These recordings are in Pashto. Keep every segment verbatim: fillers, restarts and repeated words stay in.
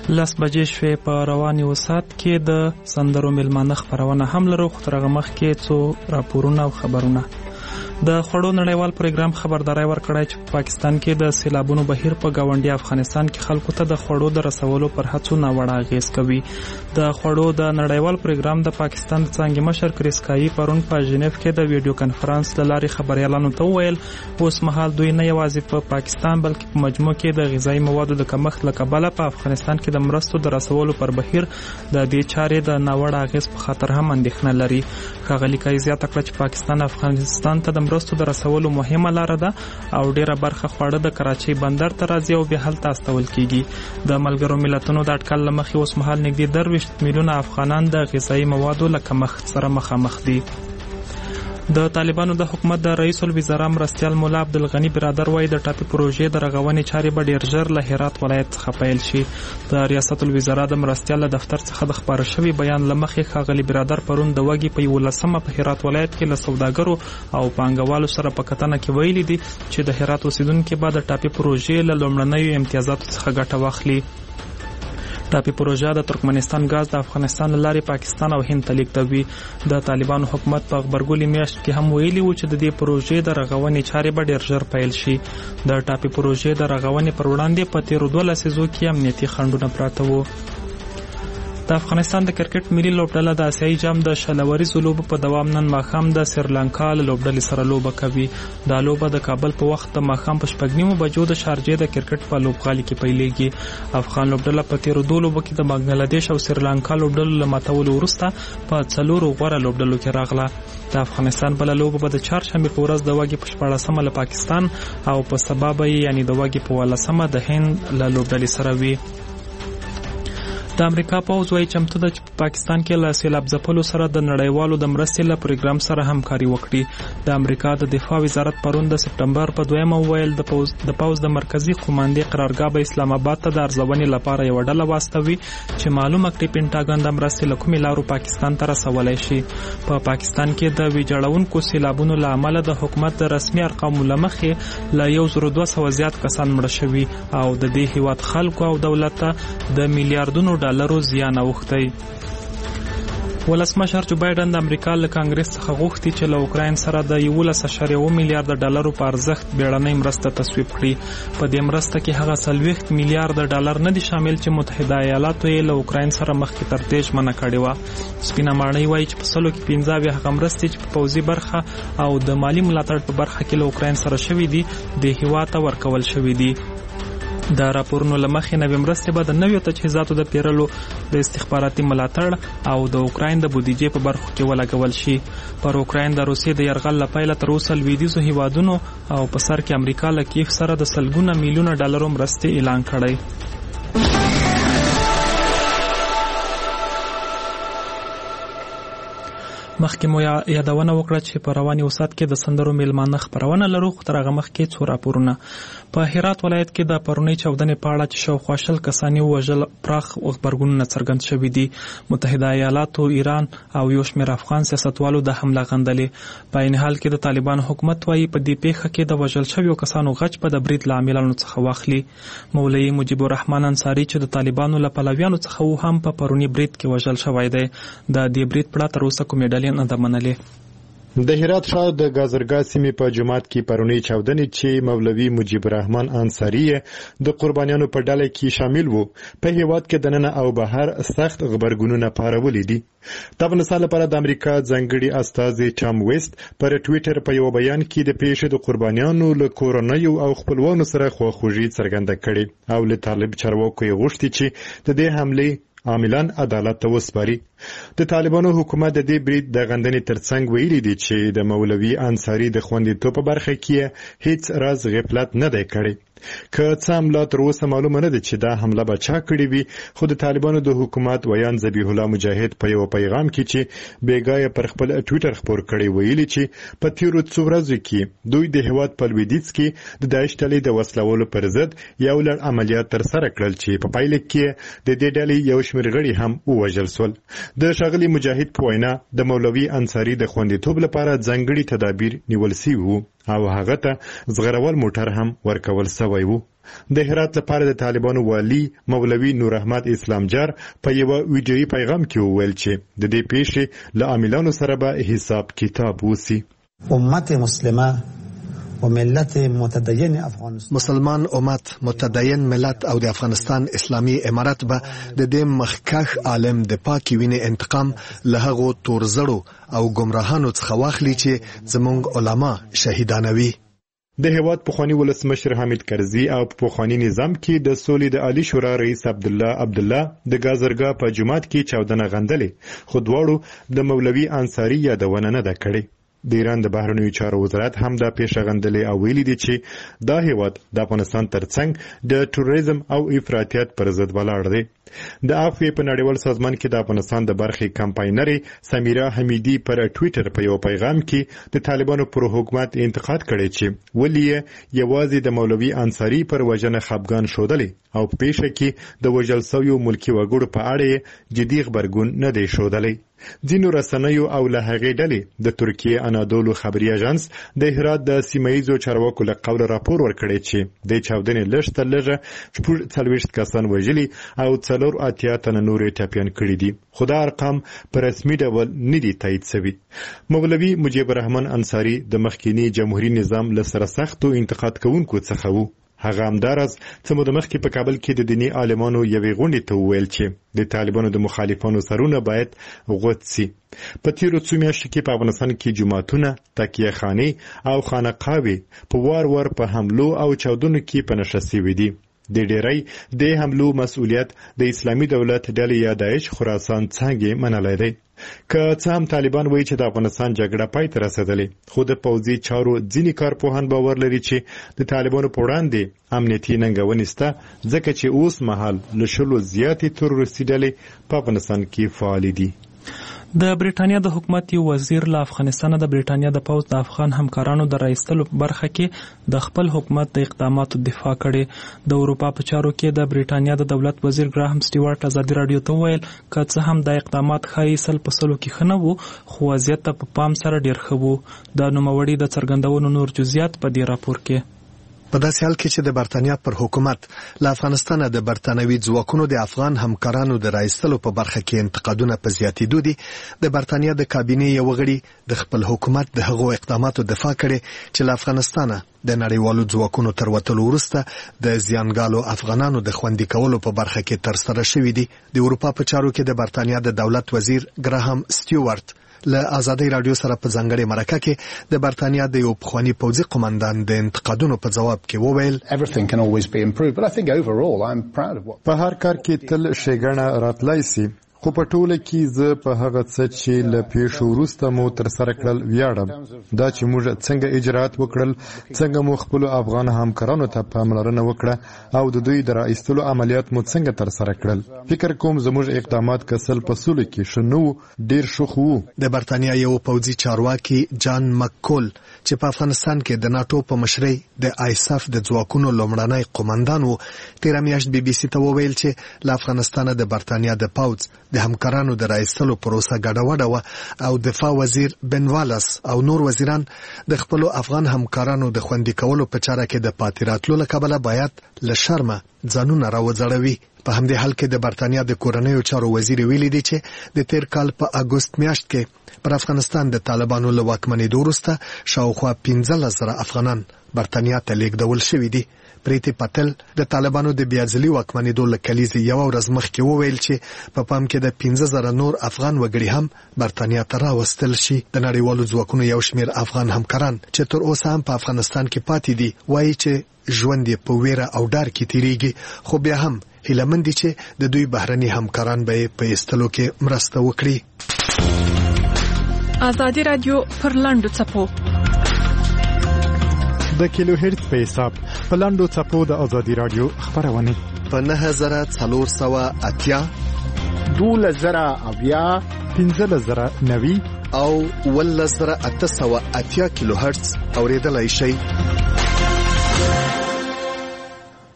لس بجې شوې په رواني وسات کې د سندرو میلمانه خپرونه هم لرو، خو تر هغه مخکې څو راپورونه او خبرونه. د خوړو نړیوال پروګرام خبرداري ورکړی چې په پاکستان کې د سیلابونو بهیر په ګاونډي افغانستان کې خلکو ته د خوړو د رسولو پر هڅو ناوړه اغېز کوي. د خوړو د نړیوال پروګرام د پاکستان د څانګې مشر کریسکایي پرون په ژنیف کې د ویډیو کانفرنس له لارې خبریالانو ته وویل اوس مهال دوی نه یوازې په پاکستان بلکې په مجموع کې د غذایي موادو د کمښت له کبله په افغانستان کې د مرستو د رسولو پر بهیر د دې چارې د ناوړه اغېز په خاطر هم اندېښنه لري. ښاغلي کایي زیاته کړه چې پاکستان افغانستان ته د مرستو د رسولو مهمه لاره ده او ډیره برخه خواړه د کراچۍ بندر ته راځي او بیا هلته استول کیږي. د ملګرو ملتونو د اټکل له مخې اوس مهال نږدې درویشت میلیونه افغانان د غذایي موادو له کمښت سره مخامخ دي. د طالبانو د حکومت د رئیس الوزرا مرستیال مولا عبدالغني برادر وایي د ټاپي پروژې د رغونې چارې به ډیر ژر له هرات ولایت څخه پیل شي. د ریاست الوزرا د مرستیال له دفتر څخه د خبر شوی بیان لمخې ښاغلي برادر پرون د وګي په یولسمه په هرات ولایت کې له سوداګرو او پانګوالو سره په کتنه کې ویلي دي چې د هرات اوسیدونکو به د ټاپي پروژې له لومړنیو امتیازاتو څخه ګټه واخلي. ټاپي پروژه د ترکمنستان غاز د افغانستان لارې پاکستان او هند ته لیږدوي. د طالبانو حکومت په غبرګولي میاشت کې هم ویلي و چې د دې پروژې د رغونې چارې به ډیر ژر پیل شي. د ټاپي پروژې د رغونې پر وړاندې په تیرو دوه لسیزو کې امنیتي خنډونه پراته وو. د افغانستان د کرکټ ملي لوبډله د اسیایي جام د شلوریزو لوبو په دوام نن ماښام د سریلانکا له لوبډلې سره لوبه کوي. دا لوبه د کابل په وخت د ماښام په شپږ نیمو بجو د شارجې د کرکټ په لوبغالي کې پیلېږي. افغان لوبډله په تیرو دوه لوبو کې د بنگلاديش او سریلانکا لوبډلو له ماتولو وروسته په څلورو غوره لوبډلو کې راغله. د افغانستان بله لوبه به د چهارشنبې په ورځ د وګي په شپاړسمه له پاکستان او په سبا به یعنی د وګي په ولسمه د هند له لوبډلې سره وي. د امریکا پوځ وايي چمتو ده چې په پاکستان کې له سیلاب ځپلو سره د نړیوالو د مرستې له پروګرام سره همکاري وکړي. د امریکا د دفاع وزارت پرون د سپټمبر په دویمه وویل د پوځ د پوځ د مرکزی قوماندې قرارګاه به اسلام آباد ته د ارزونې لپاره یو ډله واستوي چې معلومه کړي پینټاګن د مرستې له کومې لارو پاکستان ته رسولای شي. په پاکستان کې د ویجاړونکو سیلابونو له امله د حکومت د رسمي ارقامو له مخې له یو زر دوه سوه زیات کسان مړه شوي او د دې هیواد خلکو او دولت ته د میلیارډونو ډالرو زیان اوښتی. ولسمشر جو بایدن د امریکا له کانګرس څخه غوښتي چې له اوکراین سره د یولس اعشاریه اوه میلیارډ ډالرو په ارزښت بیړنۍ مرسته تصویب کړي. په دې مرسته کې هغه څلوېښت میلیارډ ډالر نه دي شامل چې متحده ایالاتو یې له اوکراین سره مخکې تر دې ژمنه کړې وه. سپینه ماڼۍ وایي چې په سلو کې پنځه اویا هغه مرستې چې په پوځي برخه او د مالي ملاتړ په برخه کې له اوکراین سره شوي دي د هیواد ته ورکول شوي دي. د راپورونو له مخې نوې مرستې به د نویو تجهیزاتو د پیرلو د استخباراتي ملاتړ او د اوکراین د بودیجې په برخو کې ولګول شي. پر اوکراین د روسیې د یرغل له پیله تر اوسه لویدیځو هیوادونو او په سر کې امریکا له کیف سره د سلګونه میلیونه ډالرو مرستې اعلان کړی. مخکې مو یادونه وکړه چې په رواني وسات کې د سندرو میلمانه خپرونه لرو، خو تر هغه مخکې څو راپورونه. په هرات ولایت کې د پرونۍ چاودنې په اړه چې شاوخوا شل کسان ووژل پراخ غبرګونونه څرګند شوي دي. متحده ایالاتو، ایران او یو شمېر افغان سیاستوالو د حمله غندلې. په عین حال کې د طالبانو حکومت وایي په دې پیښه کې د وژل شویو کسانو غچ به د برید له عاملانو څخه واخلي. مولوي مجیب الرحمن انصاري چې د طالبانو له پلویانو څخه و هم په پروني برید کې وژل شوی دی. د دې برید په اړه تر اوسه کومې ډلې نه ده منلې. د هرات ښار د گازرګاه سیمې په جومات کې پرونی چاودنې چې مولوي مجیب الرحمن انصاري د قربانیانو په ډله کې شامل وو په هیواد کې دننه او بهر سخت غبرګونونه پارولي دي. د افغانستان لپاره د امریکا ځانګړي استازي ټام ویست پر ټویټر په یو بیان کې د پیښې د قربانیانو له کورنیو او خپلوانو سره خواخوږي څرګنده کړې او له طالب چارواکو یې غوښتي چې د دې حملې عاملان عدالت ته وسپاري. د طالبانو حکومت د دې برید د غندنې ترڅنګ ویلي دي چې د مولوي انصاري د خوندیتوب په برخه کې هیڅ راز غفلت نه دی کړی. که څه هم لا تر اوسه معلومه نه ده چې دا حمله به چا کړې وي، خو د طالبانو د حکومت ویان ذبیح الله مجاهد په یو پیغام کې چې بیګا پر خپل ټویټر خپور کړی ویلي چې په تیرو څو ورځو کې دوی د هیواد په لویدیځ کې د داعش ډلې د وسلولو پر ضد یو لړ عملیات ترسره کړل چې په پایله کې د دې ډلې یو شمېر غړي هم ووژل شول. د ښاغلي مجاهد په وینا د مولوي انصاري د خوندیتوب لپاره ځانګړي تدابیر نیول شوي وو او هغه ته زغرول موټر هم ورکول شوی وو. د هرات لپاره د طالبانو والی مولوي نور احمد اسلامجار په یو ویډیویي پیغام کې وویل چې د دې پیښې له عاملانو سره به حساب کتاب وسی. امت مسلمه و ملت متدین افغانستان مسلمان امت متدین ملت او د افغانستان اسلامی امارت به د دې مخکښ عالم د پاکي وینې انتقام له هغو تورزړو او گمراهانو څخه واخلي چې زموږ علما شهیدانوي. د هیواد پخوانی ولسمشر حامد کرزي او په پخوانی نظام کې د سولې د عالی شورا رئیس عبد الله عبد الله د گازرګا په جماعت کې چاودنه غندلې خو دواړو د مولوي انصاری یادونه نه ده کړې. د ایران د بهرنیو چارو وزارت هم دا پیښه غندلې او ویلي دي چې دا هیواد د افغانستان ترڅنګ د ټوریزم او افراطیت پر ضد ولاړ دی. د افغان په نړیوال سازمان کې د افغانستان د برخې کمپاینري سمیرا حمیدی پر ټوئیټر په یو پیغام کې د طالبانو پر حکومت انتقاد کړی چې ولې یوازې د مولوي انصاری پر وجنه خپګان شودلې او په پیښه کې د وژل شویو ملکی وګړو په اړه جدي خبرګون نه دی شودلې. ځینو رسنیو او له هغې ډلې د ترکیه انادولو خبري اژانس د هرات د سیمایي چارواکو له قوله راپور ورکړی چې د چاودنې لږ تر لږه شپږ څلوېښت کسان وژلي او څلور اتیا تنه نورې ټپیان کړي دي خو دا ارقام په رسمي ډول نه دي تایید شوي. مولوي مجيب الرحمن انصاری د مخکینی جمهوریت نظام له سره سختو انتقاد کوونکو څخه وو. هغه همدارز څه مو د مخکې په کابل کې د دیني عالمانو یوې غونډې ته وویل چې د طالبانو د مخالفانو سرونه باید غوڅ سي. په تیرو څو میاشتو کې په افغانستان کې جماعتونه، تکیه خانې او خانقاوې په وار وار په حملو او چاودنو کې په نښه سوي دي. د ډېری د حملو مسؤلیت د اسلامي دولت ډلې یا داعش خراسان څنګه منلای دی. که څه هم طالبان وایي چې د افغانستان جګړه پای ته رسېدلې خو د پوځي چارو ځینې کارپوهان باور لري چې د طالبانو په وړاندې امنیتي ننګونې شته ځکه چې اوس مهال له شلو زیاتې تروریستي ډلې په افغانستان کې فعالې دي. د بریټانیا د حکومت یو وزیر له افغانستان د بریټانیا د پوځ د افغان همکارانو د راایستلو برخه کې د خپل حکومت د اقداماتو دفاع کړې. د اروپا په چارو کې د بریټانیا د دولت وزیر ګراهم سټیوارټ ازادي رادیو ته وویل که څه هم د اقدامات ښایي سل په سلو کې ښه نه وو خو وضعیت ته په پام سره ډېر ښه وو. د نوموړي د څرګندونو نور جزئیات په دې راپور کې. په داسې حال کې چې د برتانیا پر حکومت له افغانستان د برتانوي ځواکونو د افغان همکارانو د راایستلو په برخه کې انتقادونه په زیاتېدو دي، د برتانیا د کابینې یو غړي د خپل حکومت د هغو اقداماتو دفاع کړې چې له افغانستانه د نړیوالو ځواکونو تر وتلو وروسته د زیانګالو افغانانو د خوندي کولو په برخه کې ترسره شوي دي. د اروپا په چارو کې د برتانیا د دولت وزیر ګراهم سټیوارټ له ازادي رادیو سره په ځانګړې مرکه کې د برتانیا د یو پخوانی پوځي قومندان د انتقادونو په جواب کې وویل په هر کار کې تل ښېګڼه راتلای سي خو په ټوله کې زه په هغه څه چې له پیښو وروسته مو ترسره کړل ویاړم. دا چې موږ څنګه اجرات وکړل، څنګه مو خپل افغان همکارانو ته پاملرنه وکړه او د دوی د راایستلو عملیات مو څنګه ترسره کړل. فکر کوم زموږ اقدامات کسل په سولو کې شنو ډیر شو خو. د برتانیا یو پوځي چارواکي جان مککول چې په افغانستان کې د ناتو په مشرۍ د آیساف د ځواکونو لومړنی قومندان وو، تیر میاشت بي بي سي ته وویل چې له افغانستان د برتانیا د پوځ د همکارانو د راایستلو پروسه ګډوډه وه او دفاع وزیر بن والاس او نور وزیران د خپل افغان همکارانو د خوندي کولو په چاره کې د پاتې راتلو له کبله باید له شرمه ځانونه راوځړوي. په همدې حال کې د برتانیا د کورنیو چارو وزیر ویلي دی چې د تیر کال په اګوست میاشت کې پر افغانستان د طالبانو له واکمنېدو وروسته شاوخوا پنځلس زره افغانان برتانیا ته لیږدول شوي دي. پریتی پاتل د طالبانو د بیاځلي واکمنېدو له کلیزې یوه ورځ مخکې وویل چې په پام کې د پنځه زره نور افغان وګړي هم برتانیا ته راوستل شي. د نړیوالو ځواکونو یو شمېر افغان همکاران چې تر اوسه هم په افغانستان کې پاتې دي وایي چې ژوند یې په ویره او ډار کې تیریږي، خو بیا هم هیله مند دي چې د دوی بهرني همکاران به یې په ایستلو کې مرسته وکړي. ازادي رادیو پر لاندو څپو د کیلو هرتز په حساب په لاندو څپو د ازادي رادیو خبرونه په نهه زره څلور سوه اتیا، دولس زره اویا، پنځلس زره نوي او اوولس زره اته سوه اتیا کیلو هرتز اوریدلای شئ.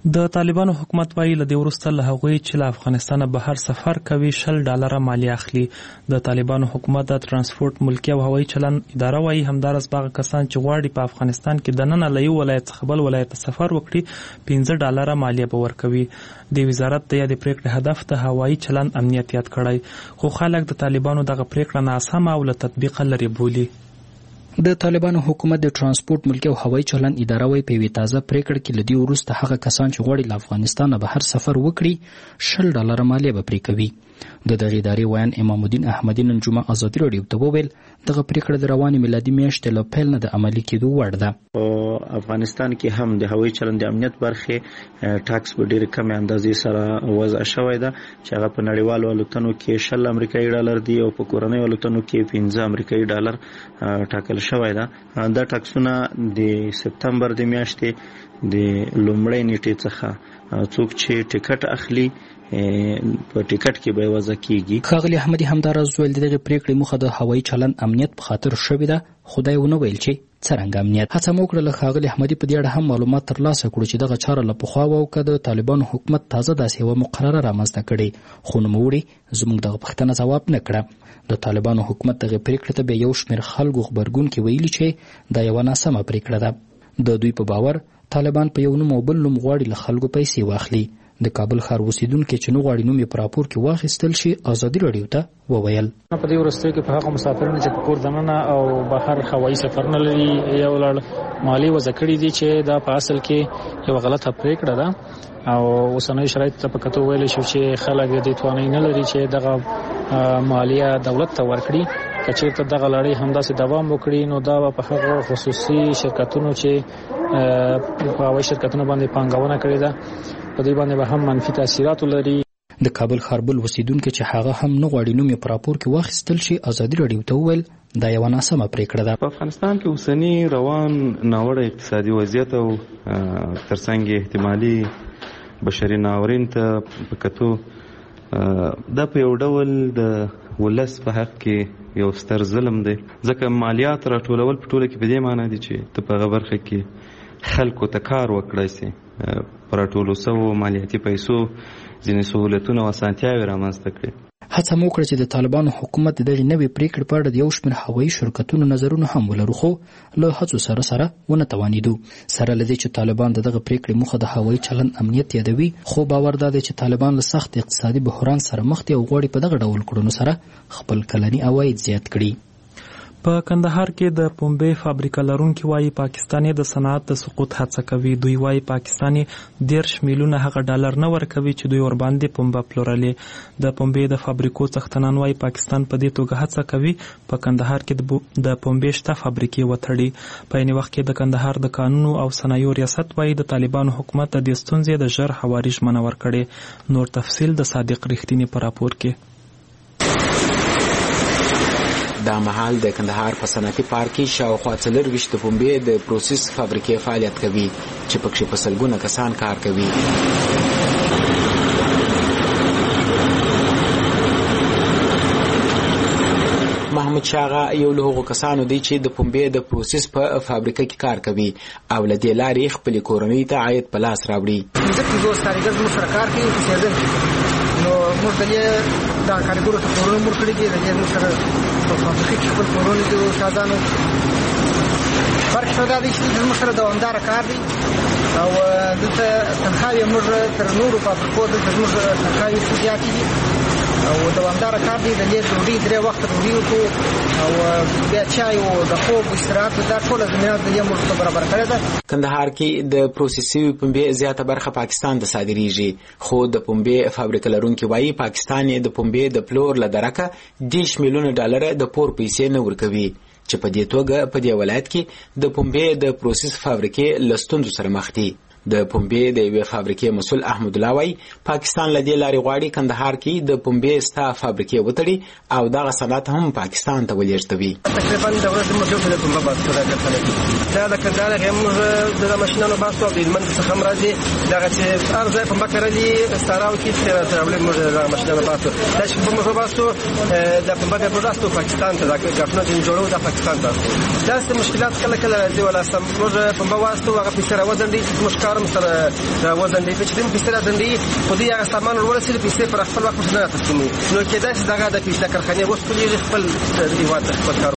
د طالبانو حکومت وایي له دې وروسته له هغوی چې له افغانستانه بهر سفر کوي شل ډالره مالیه اخلي. د طالبانو حکومت د ترانسپورت ملکي او هوایي چلند اداره وایي همدارس باغ کسان چې غواړي په افغانستان کې دننه له یو ولایت څخه بل ولایت ته سفر وکړي پنځه ډالره مالیه به ورکوي. د وزارت د یادې پریکړې هدف د هوایي چلند امنیت یاد کړی، خو خلک د طالبانو دغه پریکړه ناسمه او له تطبیقه لرې بولي. د طالبانو حکومت د ترانسپورت ملکي او هوایي چلند اداره وایي په یوې تازه پریکړه کې له دې وروسته هغه کسان چې غواړي له افغانستانه بهر سفر وکړي شل ډالره مالیه به پرې کوي. د دغې ادارې ویان امام الدین احمدي نن جمعه ازادي راډیو ته وویل دغه پریکړه د روانې میلادي میاشتې له پیل نه د عملي کېدو وړ ده. په افغانستان کې هم د هوایي چلند د امنیت برخې ټاکس په ډېرې کمې اندازې سره وضع شوی ده چې هغه په نړیوالو الوتنو کې شل امریکایي ډالر دي او په کورنیو الوتنو کې پنځه امریکایي ډالر ټاکل شوی ده. دا ټاکسونه د سپتمبر د میاشتې د لومړۍ نیټې څخه څوک چې ټیکټ اخلي په ټیکټ کې به وضع کیږي. ښاغلي احمدي همداراز ویل د دغې پریکړې موخه د هوایي چلند امنیت په خاطر شوې ده، خدای ونه ویل چې څرنګه امنیت. هڅه مو وکړه له ښاغلي احمدي په دې اړه هم معلومات ترلاسه کړو چې دغه چاره له پخوا وه او که د طالبانو حکومت تازه داسې یوه مقرره رامنځته کړې، خو نوموړي زموږ دغه پوښتنه ځواب نه کړه. د طالبانو حکومت دغې پریکړې ته بیا یو شمېر خلکو غبرګونکي ویلي چې دا یوه ناسمه پریکړه ده. د دوی په باور طالبان په یو نوم او بل نوم غواړي له خلکو پیسې واخلي. د کابل ښار اوسیدونکي چې نه غواړي نوم یې په راپور کې واخیستل شي ازادي راډیو ته وویل په دې وروستیو کې په هغه مسافرینو چې په کور دننه او بهر هوایي سفر نه لري یو لړ مالی وضع کړي دي چې دا په اصل کې یو غلطه پریکړه ده او اوسنۍ شرایط ته په کتو ویلی شو چې خلک د توانایي نه لري چې دغه مالیه دولت ته ورکړي. که چېرته دغه لړۍ همداسې دوام وکړي نو دا به په هغو خصوصي شرکتونو چې په هوایي شرکتونو باندې پانګونه کړې ده په دې باندې به هم منفي تاثیرات ولري. د کابل ښار بل اوسیدونکي چې هغه هم نه غواړي نوم یې په راپور کې واخیستل شي ازادي راډیو ته وویل دا یوه ناسمه پریکړه ده. په افغانستان کې اوسني روان ناوړه اقتصادي وضعیت او ترڅنګ احتمالي بشري ناورین ته په کتو دا په یو ډول د ولس په حق کې یو ستر ظلم دی، ځکه مالیات راټولول په ټوله کې په دې معنی دي چې ته په هغه برخه کې خلکو ته کار وکړی سي، په راټولو سوو مالیاتي پیسو ځینې سهولتونه او اسانتیاوې رامنځته کړي. هڅه مو وکړه چې د طالبانو حکومت د دغې نوې پریکړې په اړه د یو شمېر هوایي شرکتونو نظرونه هم ولرو، خو له هڅو سره سره ونه توانېدو. سره له دې چې طالبان د دغه پریکړې موخه د هوایي چلند امنیت یادوي، خو باور دا دی چې طالبان له سخت اقتصادي بحران سره مخ دي او غواړي په دغه ډول کړنو سره خپل کلني عواید زیات کړي. په کندهار کې د پنبې فابریکه لرونکي وایي پاکستان د صنعت د سقوط هڅه کوي. دوی وایي پاکستان دېرش میلیونه هغه ډالر نه ورکوي چې دوی ورباندې پنبه پلورلې. د پنبې د فابریکو څښتنان وایي پاکستان په دې توګه هڅه کوي په کندهار کې د پنبې شته فابریکې وتړي. په عین وخت کې د کندهار د قانونو او صنایعو ریاست وایي د طالبانو حکومت د دې ستونزې د ژر هواري ژمنه ورکړې. نور تفصیل د صادق رښتیني په راپور کې. دا مهال د کندهار په صنعتي پارک کې شاوخوا څلرویشت د پنبې د پروسس فابریکې فعالیت کوي چې پکې په سلګونه کسان کار کوي. محمود شاغه یو له هغو کسانو دی چې د پنبې د پروسس په فابریکه کې کار کوي او له دې لارې خپلې کورنۍ ته عاید په لاس راوړي. پنځه پنځوس کارګر زموږ سره کار کوي اوسېدل نو موږ د دې دا کارګرو ته کورونه موږ کړي دي د دې موږ سره په فابریکه کې خپل کورونه دي او استادانو فرق شو دا دی چې زموږ سره دوامداره کار دی او دلته تنخواوې موږ تر نورو فابریکو دلته زموږ تنخواوې څه زیاتې دي او دوامداره کار دی. د دې ډوډۍ درې وخته ډوډۍ وکړو او بیا چای او د خوب استراحت دا ټوله زمینه د دې موږ ته برابر کړې ده. کندهار کې د پروسس شوي پنبې زیاته برخه پاکستان ته صادریږي، خو د پنبې فابریکه لرونکي وایي پاکستان یې د پنبې د پلور له درکه دېرش میلیونه ډالره د پور پیسې نه ورکوي چې په دې توګه په دې ولایت کې د پنبې د پروسس فابریکې له ستونزو سره مخ دي. د پنبې د یوې فابریکې مسؤل احمد الله وایي پاکستان له دې لارې غواړي کندهار کې د پنبې ستا فابریکې وتړي او دغه صنعت هم پاکستان ته ولېږدوي. تقریبا د ورځې موږ یو د پنبه باسو دا کتلې دا د کندهار هم موږ د ماشینانو باسو د هلمند څخه هم راځي دغه چې هر ځای پنبه کرلي ستاراو کې چې راځي موږ د ماشینانو باسو دا چې پنبه باسو د پنبه د پروسس پاکستان ته دا ګټنه چې جوړو د پاکستان ته دا ست مشکلات کله کله راځي ولا سم موږ پنبه واسطو هغه په سره وزن دي چې مشکل فارم سره د وزن دی چې دیم پیسې را دندې خو دې هغه سامان ورسېږي پیسې پر خپل وخت نه تسلیمي نو کېدای شي دغه د پیسې کارخانه اوس خپل خپل هیواد خپل